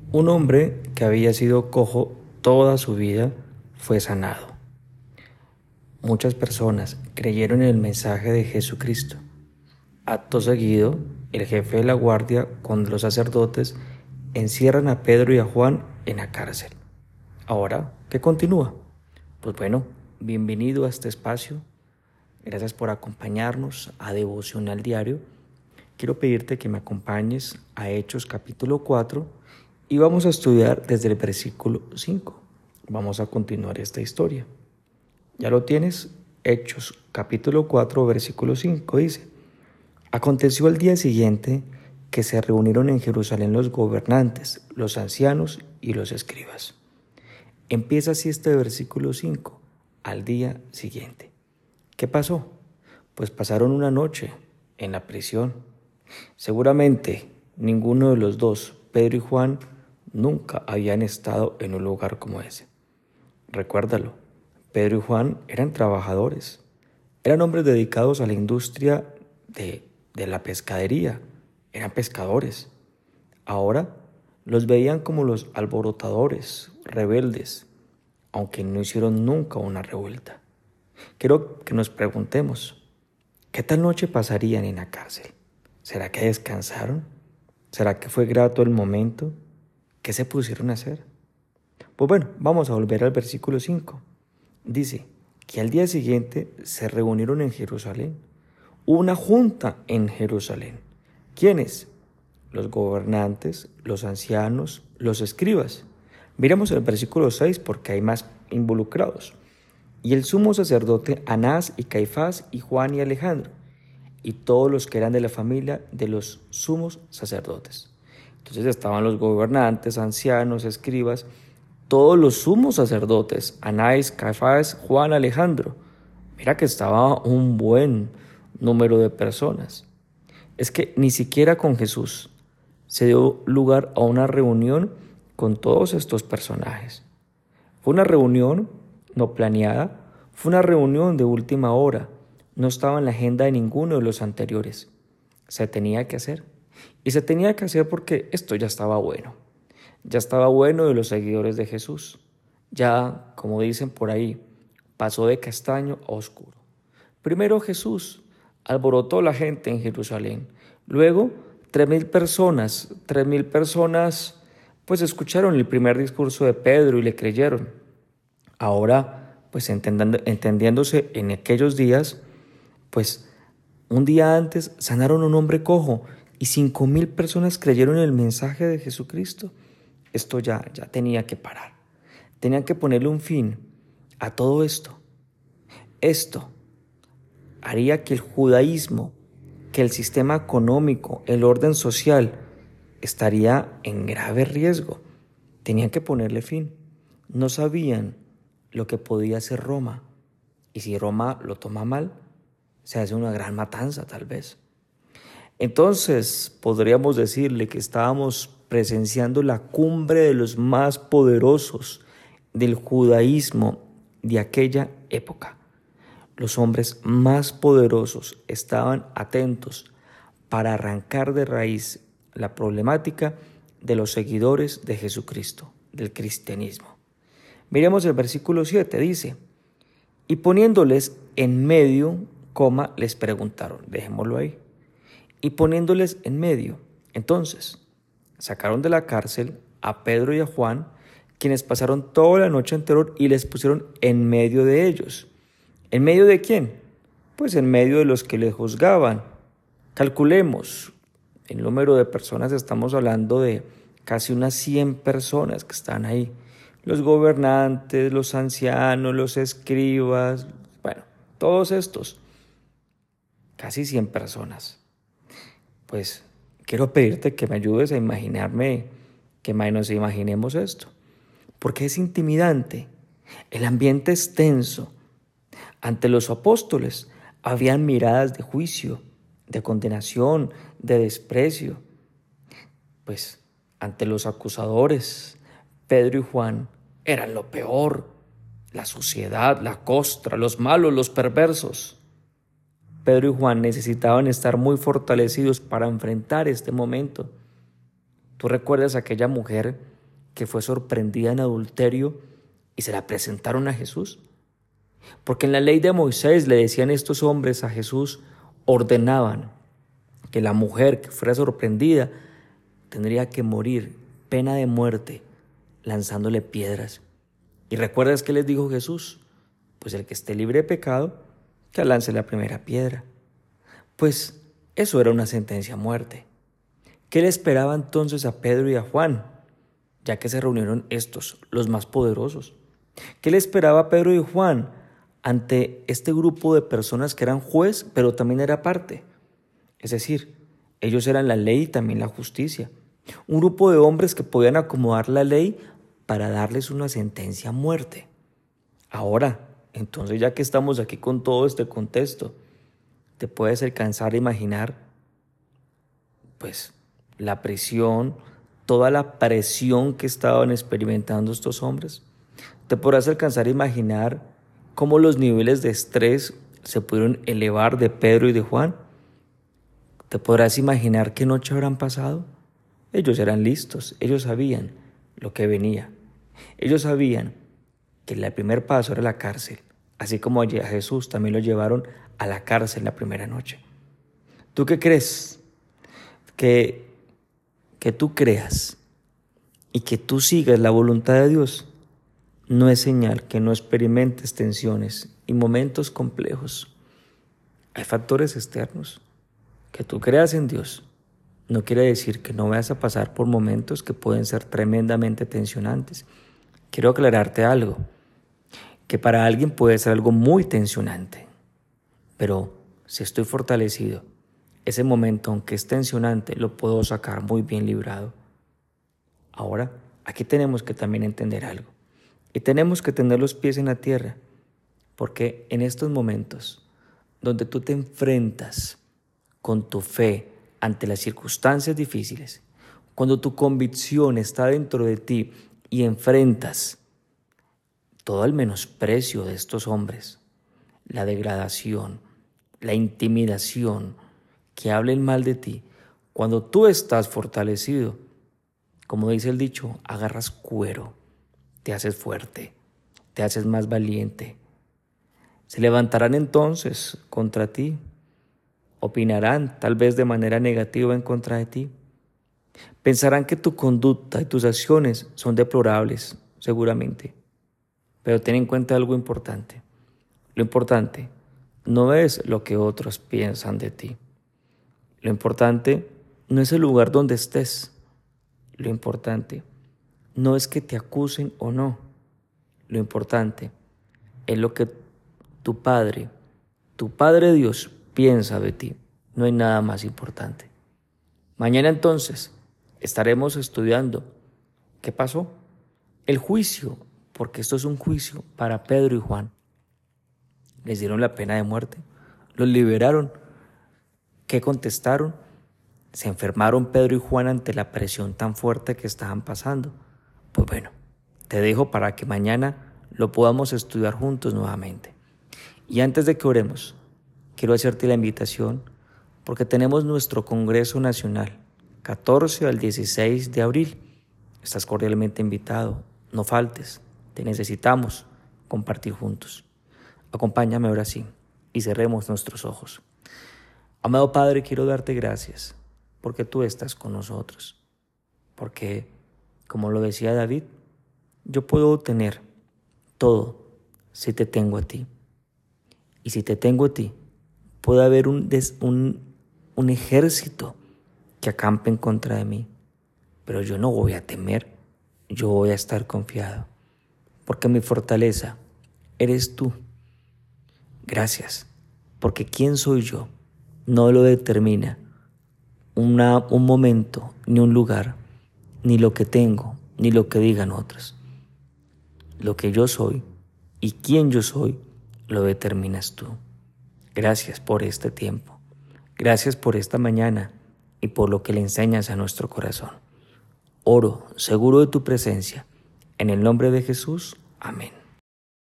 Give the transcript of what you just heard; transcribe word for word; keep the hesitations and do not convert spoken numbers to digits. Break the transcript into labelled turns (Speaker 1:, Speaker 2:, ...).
Speaker 1: Un hombre que había sido cojo toda su vida fue sanado. Muchas personas creyeron en el mensaje de Jesucristo. Acto seguido, el jefe de la guardia con los sacerdotes encierran a Pedro y a Juan en la cárcel. Ahora, ¿qué continúa? Pues bueno, bienvenido a este espacio. Gracias por acompañarnos a Devocional Diario. Quiero pedirte que me acompañes a Hechos capítulo cuatro y vamos a estudiar desde el versículo cinco. Vamos a continuar esta historia. ¿Ya lo tienes? Hechos capítulo cuatro, versículo cinco dice: Aconteció al día siguiente que se reunieron en Jerusalén los gobernantes, los ancianos y los escribas. Empieza así este versículo cinco, al día siguiente. ¿Qué pasó? Pues pasaron una noche en la prisión. Seguramente ninguno de los dos, Pedro y Juan, nunca habían estado en un lugar como ese. Recuérdalo, Pedro y Juan eran trabajadores, eran hombres dedicados a la industria de, de la pescadería, eran pescadores. Ahora los veían como los alborotadores, rebeldes, aunque no hicieron nunca una revuelta. Quiero que nos preguntemos, ¿qué tal noche pasarían en la cárcel? ¿Será que descansaron? ¿Será que fue grato el momento? ¿Qué se pusieron a hacer? Pues bueno, vamos a volver al versículo cinco. Dice que al día siguiente se reunieron en Jerusalén. Hubo una junta en Jerusalén. ¿Quiénes? Los gobernantes, los ancianos, los escribas. Miremos el versículo seis porque hay más involucrados. Y el sumo sacerdote Anás y Caifás y Juan y Alejandro, y todos los que eran de la familia de los sumos sacerdotes. Entonces estaban los gobernantes, ancianos, escribas, todos los sumos sacerdotes, Anás, Caifás, Juan, Alejandro. Mira que estaba un buen número de personas. Es que ni siquiera con Jesús se dio lugar a una reunión con todos estos personajes. Fue una reunión no planeada, fue una reunión de última hora, no estaba en la agenda de ninguno de los anteriores. Se tenía que hacer. Y se tenía que hacer porque esto ya estaba bueno. Ya estaba bueno de los seguidores de Jesús. Ya, como dicen por ahí, pasó de castaño a oscuro. Primero Jesús alborotó la gente en Jerusalén. Luego, tres mil personas, tres mil personas, pues escucharon el primer discurso de Pedro y le creyeron. Ahora, pues entendiéndose en aquellos días, pues un día antes sanaron a un hombre cojo y cinco mil personas creyeron en el mensaje de Jesucristo. Esto ya, ya tenía que parar. Tenían que ponerle un fin a todo esto. Esto haría que el judaísmo, que el sistema económico, el orden social estaría en grave riesgo. Tenían que ponerle fin. No sabían lo que podía hacer Roma. Y si Roma lo toma mal, se hace una gran matanza tal vez. Entonces podríamos decirle que estábamos presenciando la cumbre de los más poderosos del judaísmo de aquella época. Los hombres más poderosos estaban atentos para arrancar de raíz la problemática de los seguidores de Jesucristo, del cristianismo. Miremos el versículo siete, dice: y poniéndoles en medio, coma, les preguntaron, dejémoslo ahí. Y poniéndoles en medio, entonces, sacaron de la cárcel a Pedro y a Juan, quienes pasaron toda la noche anterior y les pusieron en medio de ellos. ¿En medio de quién? Pues en medio de los que les juzgaban. Calculemos, el número de personas, estamos hablando de casi unas cien personas que están ahí. Los gobernantes, los ancianos, los escribas, bueno, todos estos, casi cien personas. Pues quiero pedirte que me ayudes a imaginarme, que nos imaginemos esto, porque es intimidante, el ambiente es tenso. Ante los apóstoles habían miradas de juicio, de condenación, de desprecio. Pues ante los acusadores, Pedro y Juan eran lo peor, la suciedad, la costra, los malos, los perversos. Pedro y Juan necesitaban estar muy fortalecidos para enfrentar este momento. ¿Tú recuerdas a aquella mujer que fue sorprendida en adulterio y se la presentaron a Jesús? Porque en la ley de Moisés le decían estos hombres a Jesús, ordenaban que la mujer que fuera sorprendida tendría que morir, pena de muerte, lanzándole piedras. ¿Y recuerdas qué les dijo Jesús? Pues el que esté libre de pecado, que lance la primera piedra. Pues eso era una sentencia a muerte. ¿Qué le esperaba entonces a Pedro y a Juan, ya que se reunieron estos, los más poderosos? ¿Qué le esperaba a Pedro y Juan ante este grupo de personas que eran juez, pero también era parte? Es decir, ellos eran la ley y también la justicia. Un grupo de hombres que podían acomodar la ley para darles una sentencia a muerte. Ahora, entonces ya que estamos aquí con todo este contexto, te puedes alcanzar a imaginar, pues, la prisión, toda la presión que estaban experimentando estos hombres. Te podrás alcanzar a imaginar cómo los niveles de estrés se pudieron elevar de Pedro y de Juan. ¿Te podrás imaginar qué noche habrán pasado? Ellos eran listos, ellos sabían lo que venía. Ellos sabían que el primer paso era la cárcel, así como a Jesús también lo llevaron a la cárcel la primera noche. ¿Tú qué crees? Que, que tú creas y que tú sigas la voluntad de Dios no es señal que no experimentes tensiones y momentos complejos. Hay factores externos. Que tú creas en Dios no quiere decir que no vayas a pasar por momentos que pueden ser tremendamente tensionantes. Quiero aclararte algo, que para alguien puede ser algo muy tensionante, pero si estoy fortalecido, ese momento, aunque es tensionante, lo puedo sacar muy bien librado. Ahora, aquí tenemos que también entender algo, y tenemos que tener los pies en la tierra, porque en estos momentos, donde tú te enfrentas con tu fe ante las circunstancias difíciles, cuando tu convicción está dentro de ti y enfrentas todo el menosprecio de estos hombres, la degradación, la intimidación, que hablen mal de ti, cuando tú estás fortalecido, como dice el dicho, agarras cuero, te haces fuerte, te haces más valiente. Se levantarán entonces contra ti, opinarán tal vez de manera negativa en contra de ti. Pensarán que tu conducta y tus acciones son deplorables, seguramente. Pero ten en cuenta algo importante. Lo importante no es lo que otros piensan de ti. Lo importante no es el lugar donde estés. Lo importante no es que te acusen o no. Lo importante es lo que tu Padre, tu Padre Dios, piensa de ti. No hay nada más importante. Mañana entonces estaremos estudiando qué pasó. El juicio, porque esto es un juicio para Pedro y Juan. Les dieron la pena de muerte, los liberaron. ¿Qué contestaron? Se enfermaron Pedro y Juan ante la presión tan fuerte que estaban pasando. Pues bueno, te dejo para que mañana lo podamos estudiar juntos nuevamente. Y antes de que oremos, quiero hacerte la invitación porque tenemos nuestro Congreso Nacional, catorce al dieciséis de abril. Estás cordialmente invitado, no faltes, te necesitamos compartir juntos. Acompáñame ahora sí y cerremos nuestros ojos. Amado Padre, quiero darte gracias porque tú estás con nosotros, porque, como lo decía David, yo puedo tener todo si te tengo a ti. Y si te tengo a ti, puede haber un, des, un, un ejército que acampe en contra de mí, pero yo no voy a temer, yo voy a estar confiado, porque mi fortaleza eres tú. Gracias, porque quién soy yo no lo determina una, un momento, ni un lugar, ni lo que tengo, ni lo que digan otros. Lo que yo soy y quién yo soy, lo determinas tú. Gracias por este tiempo. Gracias por esta mañana y por lo que le enseñas a nuestro corazón. Oro seguro de tu presencia. En el nombre de Jesús. Amén.